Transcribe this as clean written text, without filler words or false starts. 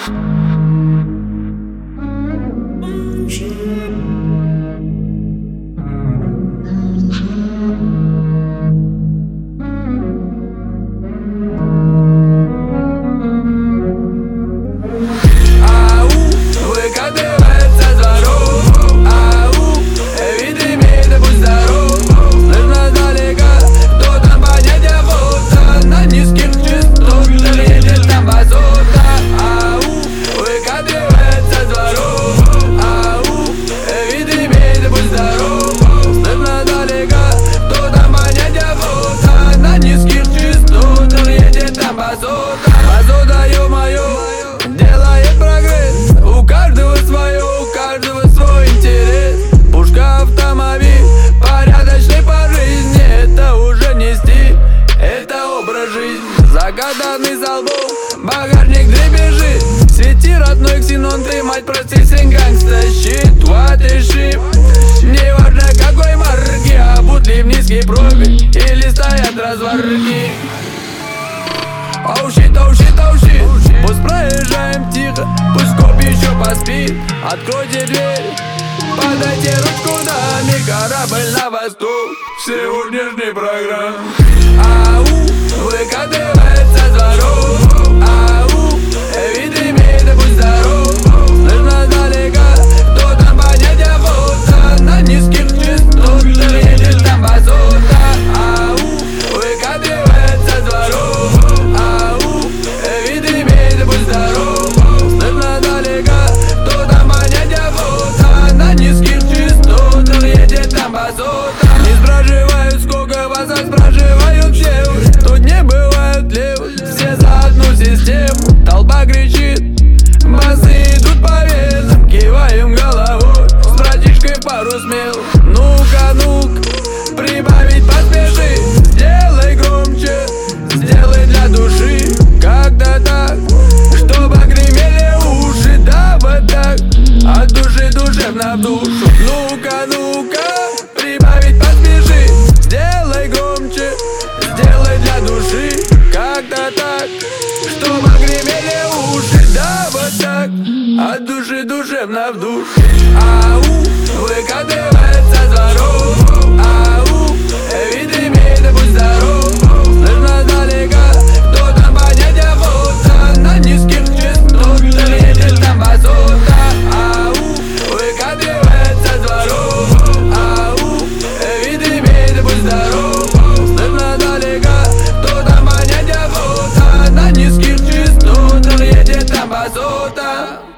Базота, ё-моё, делает прогресс. У каждого свое, у каждого свой интерес. Пушка, автомобиль, порядочный по жизни. Это уже не стиль, это образ жизни. Загаданный залбом, багажник дребезжит. Свети, родной ксенон, ты, мать, прости, сын гангста. Щит, what is shit. Неважно какой марки, обут ли в низкий профиль или стоят разварки. Оу щит, оу щит, оу щит. Пусть проезжаем тихо, пусть коп еще поспит. Откройте дверь, подайте ручку, даме. Корабль на восток сегодняшней программы. Ау, выкатывается с дворов. Ау, вид имеет, да будь здоров. Слышно далека, кто там понять охота. На низких частотах едет там базота. Ау, выкатывается с дворов. Не спрашивают, сколько вас, а спрашивают все. Тут не бывают левых, все за одну систему. Толпа кричит, басы идут по венам. Киваем головой, с братишкой пару смел. Ну-ка, ну-ка, прибавить поспеши. Сделай громче, сделай для души. Как-то так, чтобы гремели уши. Да вот так, от души душевно в душу. Ну-ка, ну-ка, прибавить поспеши. Сделай громче, сделай для души. Как-то так, чтобы гремели уши. Да вот так, от души душевно в душу. Ау, выкатывается с дворов. Ау, вид имеет, да будь здоров. Слышно далека, кто там понять охота. На низких частотах едет там базота. Ау, выкатывается с дворов. Ау, вид имеет, да будь здоров. Слышно далека, кто там понять охота. На низких частотах едет там базота.